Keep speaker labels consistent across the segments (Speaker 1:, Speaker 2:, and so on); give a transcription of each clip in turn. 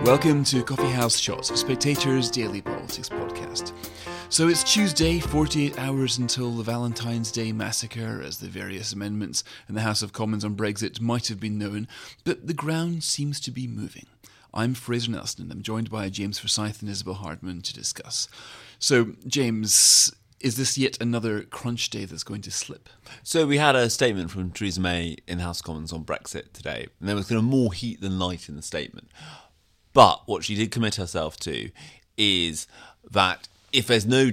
Speaker 1: Welcome to Coffee House Shots, Spectator's daily politics podcast. So it's Tuesday, 48 hours until the Valentine's Day massacre, as the various amendments in the House of Commons on Brexit might have been known, but the ground seems to be moving. I'm Fraser Nelson, and I'm joined by James Forsyth and Isabel Hardman to discuss. So, James, is this yet another crunch day that's going to slip?
Speaker 2: So we had a statement from Theresa May in the House of Commons on Brexit today, and there was kind of more heat than light in the statement. But what she did commit herself to is that if no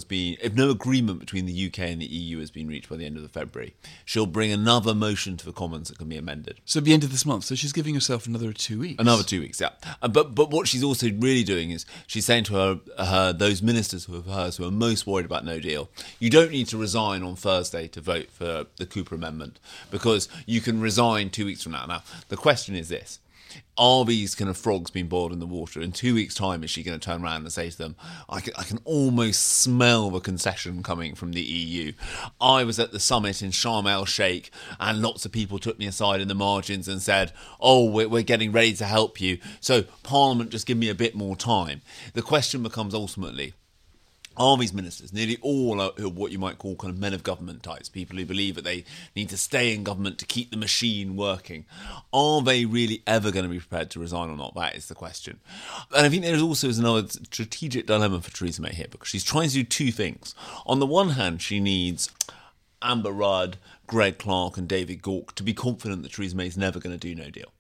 Speaker 2: agreement between the UK and the EU has been reached by the end of February, she'll bring another motion to the Commons that can be amended.
Speaker 1: So at the end of this month, so she's giving herself another 2 weeks.
Speaker 2: Another 2 weeks, yeah. But what she's also really doing is she's saying to her those ministers who are most worried about no deal, you don't need to resign on Thursday to vote for the Cooper Amendment, because you can resign 2 weeks from now. Now, the question is this. Are these kind of frogs being boiled in the water? In 2 weeks' time, is she going to turn around and say to them, I can almost smell the concession coming from the EU. I was at the summit in Sharm el-Sheikh and lots of people took me aside in the margins and said, oh, we're getting ready to help you. So Parliament, just give me a bit more time. The question becomes ultimately, are these ministers, nearly all are what you might call kind of men of government types, people who believe that they need to stay in government to keep the machine working, are they really ever going to be prepared to resign or not? That is the question. And I think there is also another strategic dilemma for Theresa May here, because she's trying to do two things. On the one hand, she needs Amber Rudd, Greg Clark and David Gauke to be confident that Theresa May is never going to do no deal.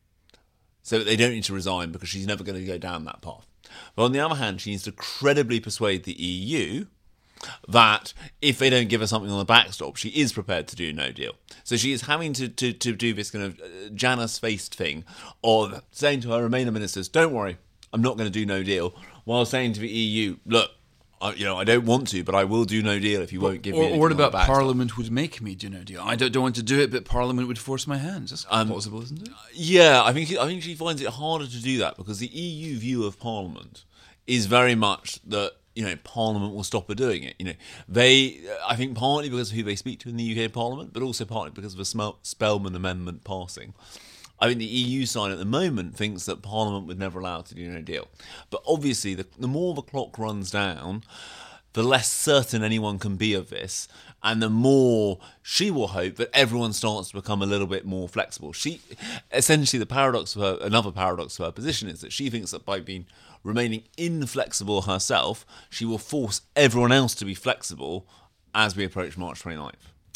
Speaker 2: So that they don't need to resign because she's never going to go down that path. But on the other hand, she needs to credibly persuade the EU that if they don't give her something on the backstop, she is prepared to do no deal. So she is having to do this kind of Janus-faced thing of saying to her Remainer ministers, don't worry, I'm not going to do no deal, while saying to the EU, look, I don't want to, but I will do no deal if you won't give me anything.
Speaker 1: Or what
Speaker 2: about
Speaker 1: Parliament would make me do no deal? I don't want to do it, but Parliament would force my hands. That's possible, isn't it?
Speaker 2: Yeah, I think she finds it harder to do that because the EU view of Parliament is very much that Parliament will stop her doing it. I think partly because of who they speak to in the UK Parliament, but also partly because of the Spellman Amendment passing. I think the EU side at the moment thinks that Parliament would never allow her to do no deal. But obviously, the more the clock runs down, the less certain anyone can be of this, and the more she will hope that everyone starts to become a little bit more flexible. Essentially, another paradox of her position is that she thinks that by remaining inflexible herself, she will force everyone else to be flexible as we approach March 29th.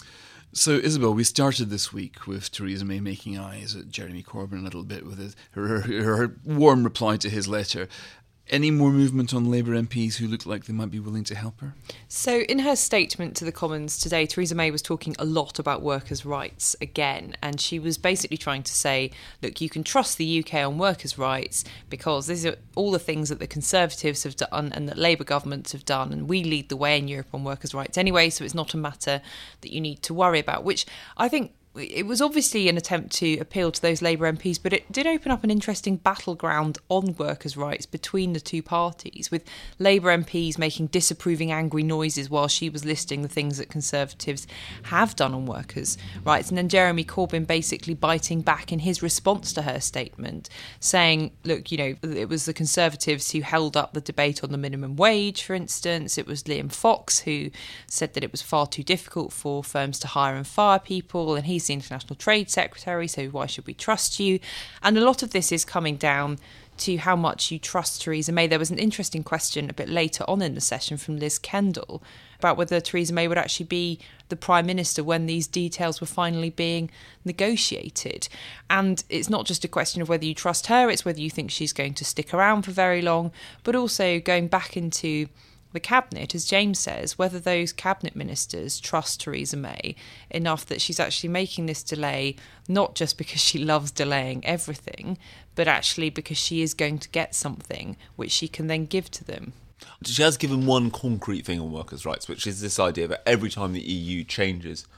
Speaker 1: So, Isabel, we started this week with Theresa May making eyes at Jeremy Corbyn a little bit with her warm reply to his letter. Any more movement on Labour MPs who look like they might be willing to help her?
Speaker 3: So in her statement to the Commons today, Theresa May was talking a lot about workers' rights again, and she was basically trying to say, look, you can trust the UK on workers' rights because these are all the things that the Conservatives have done and that Labour governments have done, and we lead the way in Europe on workers' rights anyway, so it's not a matter that you need to worry about, which I think it was obviously an attempt to appeal to those Labour MPs, but it did open up an interesting battleground on workers' rights between the two parties, with Labour MPs making disapproving, angry noises while she was listing the things that Conservatives have done on workers' rights, and then Jeremy Corbyn basically biting back in his response to her statement, saying, look, it was the Conservatives who held up the debate on the minimum wage, for instance. It was Liam Fox who said that it was far too difficult for firms to hire and fire people, and he's the International Trade Secretary, so why should we trust you? And a lot of this is coming down to how much you trust Theresa May. There was an interesting question a bit later on in the session from Liz Kendall about whether Theresa May would actually be the Prime Minister when these details were finally being negotiated. And it's not just a question of whether you trust her, it's whether you think she's going to stick around for very long, but also going back into the cabinet, as James says, whether those cabinet ministers trust Theresa May enough that she's actually making this delay not just because she loves delaying everything, but actually because she is going to get something which she can then give to them.
Speaker 2: She has given one concrete thing on workers' rights, which is this idea that every time the EU changes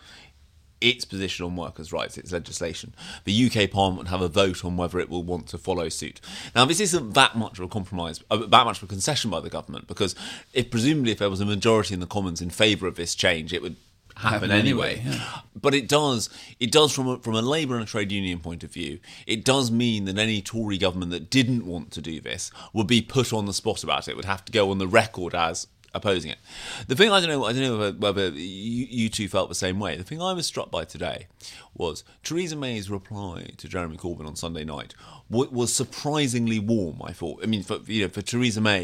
Speaker 2: its position on workers' rights, its legislation, the UK Parliament have a vote on whether it will want to follow suit. Now, this isn't that much of a compromise, that much of a concession by the government, because presumably if there was a majority in the Commons in favour of this change, it would happen anyway.
Speaker 1: Yeah.
Speaker 2: But it does from a Labour and a trade union point of view, it does mean that any Tory government that didn't want to do this would be put on the spot about it, would have to go on the record as opposing it. The thing I don't know whether you two felt the same way. The thing I was struck by today was Theresa May's reply to Jeremy Corbyn on Sunday night was surprisingly warm. I thought. I mean, for Theresa May,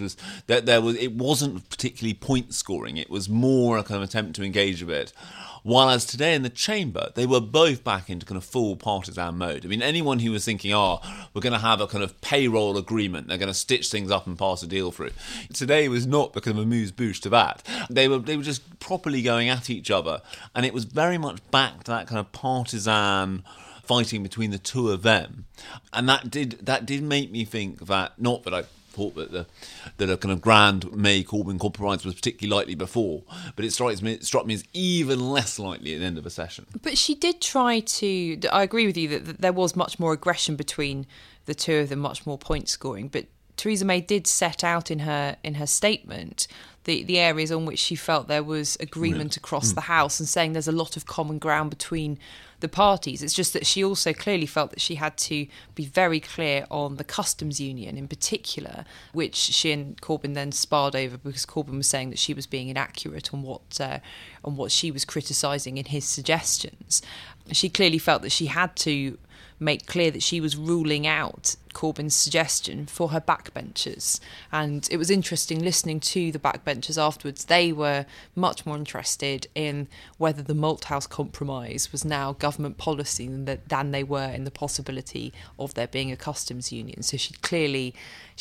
Speaker 2: it wasn't particularly point scoring. It was more a kind of attempt to engage a bit. While today in the chamber, they were both back into kind of full partisan mode. I mean, anyone who was thinking, we're going to have a kind of payroll agreement, they're going to stitch things up and pass a deal through. Today was not kind of a amuse-bouche to that. They were just properly going at each other, and it was very much back to that kind of partisan fighting between the two of them. And that did make me think that, not that I thought that a kind of grand May-Corbyn compromise was particularly likely before, but it struck me as even less likely at the end of a session.
Speaker 3: But she did try to... I agree with you that there was much more aggression between the two of them, much more point scoring, but Theresa May did set out in her statement the areas on which she felt there was agreement across the House, and saying there's a lot of common ground between the parties. It's just that she also clearly felt that she had to be very clear on the customs union in particular, which she and Corbyn then sparred over, because Corbyn was saying that she was being inaccurate on what she was criticising in his suggestions. She clearly felt that she had to make clear that she was ruling out Corbyn's suggestion for her backbenchers. And it was interesting listening to the backbenchers afterwards. They were much more interested in whether the Malthouse Compromise was now government policy than they were in the possibility of there being a customs union. So she'd clearly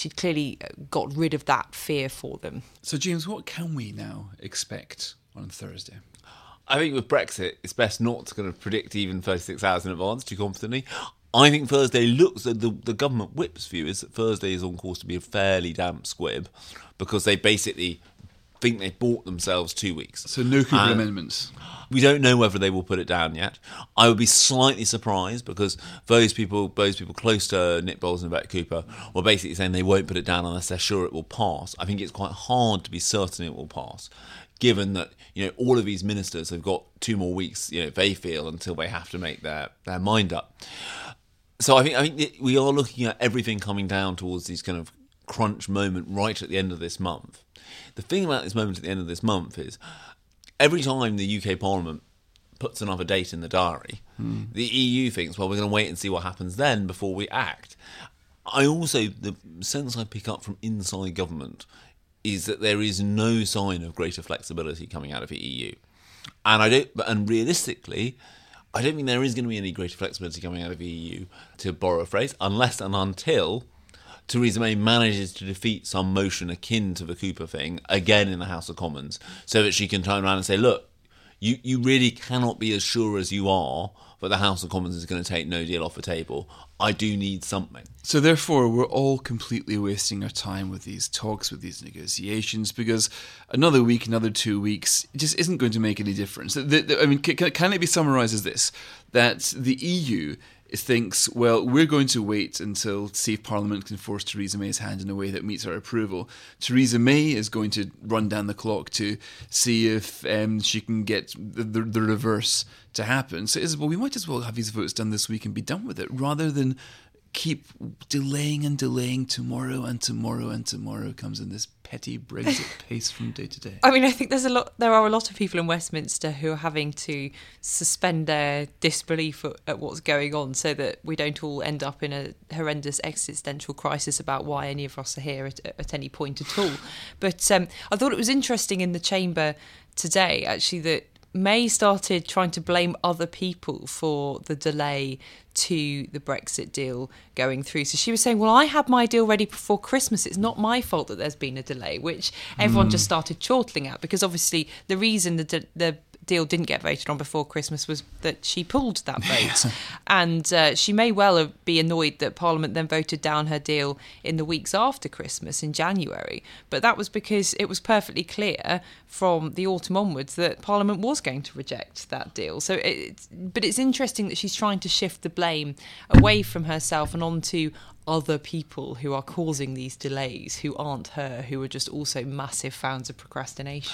Speaker 3: got rid of that fear for them.
Speaker 1: So, James, what can we now expect on Thursday?
Speaker 2: I think with Brexit, it's best not to kind of predict even 36 hours in advance too confidently. I think Thursday looks at the government whip's view is that Thursday is on course to be a fairly damp squib, because they basically think they've bought themselves 2 weeks.
Speaker 1: So no Cooper amendments.
Speaker 2: We don't know whether they will put it down yet. I would be slightly surprised, because those people close to Nick Boles and Vet Cooper were basically saying they won't put it down unless they're sure it will pass. I think it's quite hard to be certain it will pass, given that all of these ministers have got 2 more weeks, they feel, until they have to make their mind up. So I think that we are looking at everything coming down towards this kind of crunch moment right at the end of this month. The thing about this moment at the end of this month is every time the UK Parliament puts another date in the diary, the EU thinks, well, we're going to wait and see what happens then before we act. The sense I pick up from inside government is that there is no sign of greater flexibility coming out of the EU. And realistically, I don't think there is going to be any greater flexibility coming out of the EU, to borrow a phrase, unless and until Theresa May manages to defeat some motion akin to the Cooper thing again in the House of Commons, so that she can turn around and say, look, you really cannot be as sure as you are that the House of Commons is going to take no deal off the table. I do need something.
Speaker 1: So therefore, we're all completely wasting our time with these talks, with these negotiations, because another week, another 2 weeks, it just isn't going to make any difference. Can it be summarised as this, that the EU thinks, well, we're going to wait until see if Parliament can force Theresa May's hand in a way that meets our approval. Theresa May is going to run down the clock to see if she can get the reverse to happen. So we might as well have these votes done this week and be done with it, rather than keep delaying and delaying. Tomorrow and tomorrow and tomorrow comes in this petty Brexit pace from day to day.
Speaker 3: I mean, I think there are a lot of people in Westminster who are having to suspend their disbelief at what's going on, so that we don't all end up in a horrendous existential crisis about why any of us are here at any point at all. But I thought it was interesting in the chamber today, actually, that May started trying to blame other people for the delay to the Brexit deal going through. So she was saying, well, I had my deal ready before Christmas. It's not my fault that there's been a delay, which everyone just started chortling at, because obviously the reason the deal didn't get voted on before Christmas was that she pulled that vote. And she may well be annoyed that Parliament then voted down her deal in the weeks after Christmas in January. But that was because it was perfectly clear from the autumn onwards that Parliament was going to reject that deal. So but it's interesting that she's trying to shift the blame away from herself and onto other people who are causing these delays, who aren't her, who are just also massive fans of procrastination.
Speaker 2: But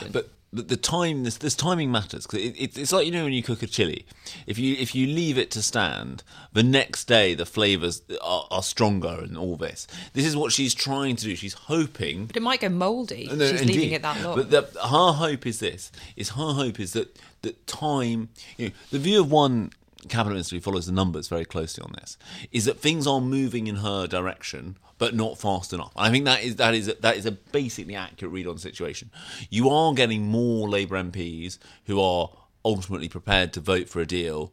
Speaker 2: the time, this timing matters, because it's like, when you cook a chili, if you leave it to stand, the next day the flavours are stronger and all this. This is what she's trying to do. She's hoping,
Speaker 3: But it might go mouldy.
Speaker 2: No,
Speaker 3: She's
Speaker 2: indeed.
Speaker 3: leaving it that long.
Speaker 2: But her hope is this: her hope is that time. The view of one cabinet minister who follows the numbers very closely on this is that things are moving in her direction, but not fast enough. I think that is a basically accurate read on the situation. You are getting more Labour MPs who are ultimately prepared to vote for a deal.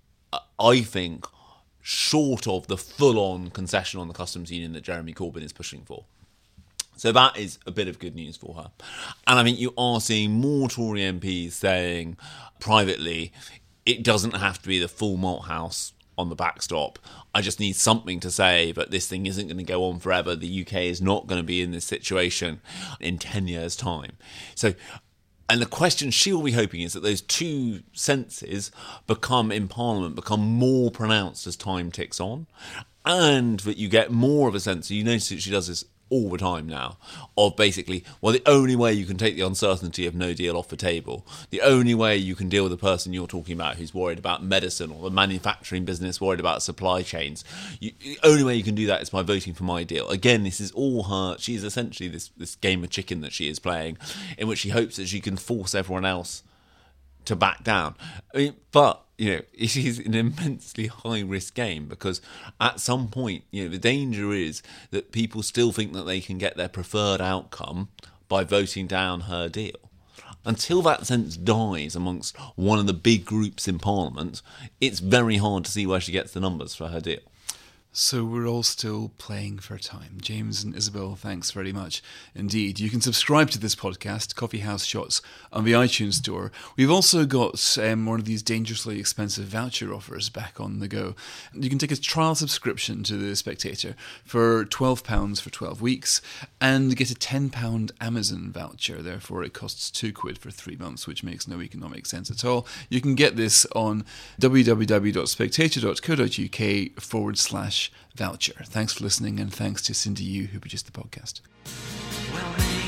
Speaker 2: I think, short of the full-on concession on the customs union that Jeremy Corbyn is pushing for. So that is a bit of good news for her. And I think you are seeing more Tory MPs saying privately, it doesn't have to be the full Malthouse on the backstop. I just need something to say, but this thing isn't going to go on forever. The UK is not going to be in this situation in 10 years' time. So, and the question she will be hoping is that those two senses in Parliament become more pronounced as time ticks on, and that you get more of a sense. So you notice that she does this all the time now, of basically, well, the only way you can take the uncertainty of no deal off the table, the only way you can deal with the person you're talking about who's worried about medicine, or the manufacturing business worried about supply chains, the only way you can do that is by voting for my deal. Again, this is all her. She's essentially this game of chicken that she is playing, in which she hopes that she can force everyone else to back down. I mean, but it is an immensely high-risk game, because at some point, the danger is that people still think that they can get their preferred outcome by voting down her deal. Until that sense dies amongst one of the big groups in Parliament, it's very hard to see where she gets the numbers for her deal.
Speaker 1: So we're all still playing for time. James and Isabel, thanks very much indeed. You can subscribe to this podcast, Coffee House Shots, on the iTunes Store. We've also got one of these dangerously expensive voucher offers back on the go. You can take a trial subscription to The Spectator for £12 for 12 weeks and get a £10 Amazon voucher. Therefore, it costs £2 for 3 months, which makes no economic sense at all. You can get this on www.spectator.co.uk/voucher. Thanks for listening, and thanks to Cindy Yu, who produced the podcast.
Speaker 4: Well,